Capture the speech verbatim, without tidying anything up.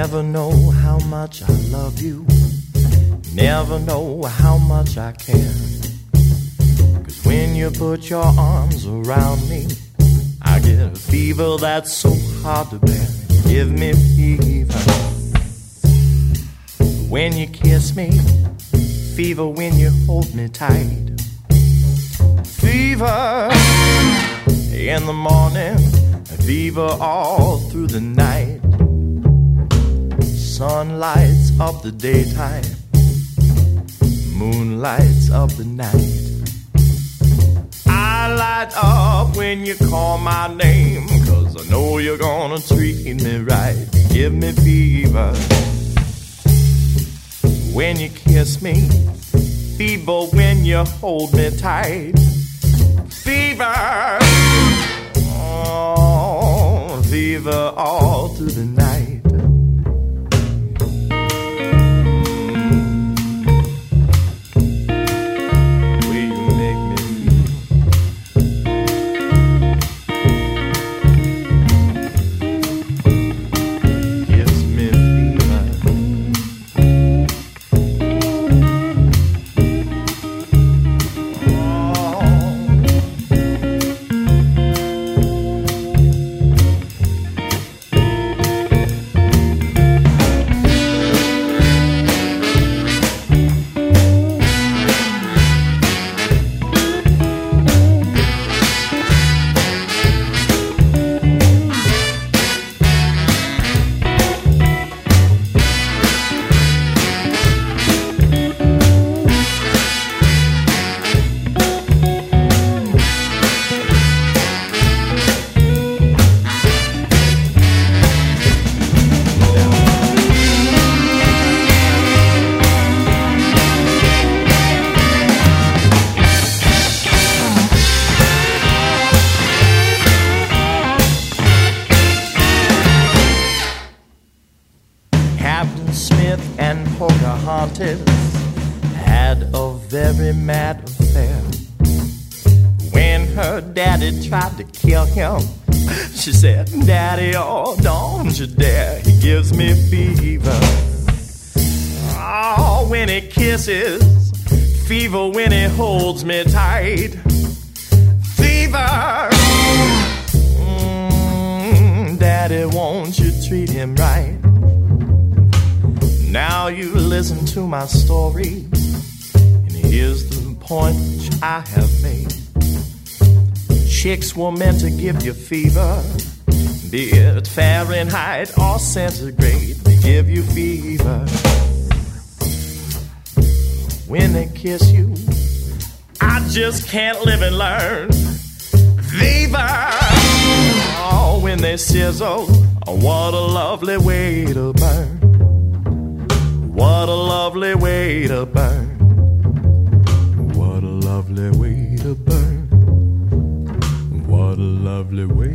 Never know how much I love you. Never know how much I care. 'Cause when you put your arms around me, I get a fever that's so hard to bear. Give me fever when you kiss me, fever when you hold me tight, fever in the morning, fever all through the night. Sun lights up the daytime, moon lights up the night. I light up when you call my name, 'cause I know you're gonna treat me right. Give me fever when you kiss me, fever when you hold me tight, fever, oh, fever all through the night. Had a very mad affair. When her daddy tried to kill him, she said, "Daddy, oh, don't you dare." He gives me fever, oh, when he kisses, fever when he holds me tight, fever, mm, Daddy, won't you treat him right? Now you listen to my story, and here's the point which I have made. Chicks were meant to give you fever, be it Fahrenheit or centigrade. They give you fever when they kiss you. I just can't live and learn. Fever, oh, when they sizzle, oh, what a lovely way to burn. What a lovely way to burn. What a lovely way to burn. What a lovely way.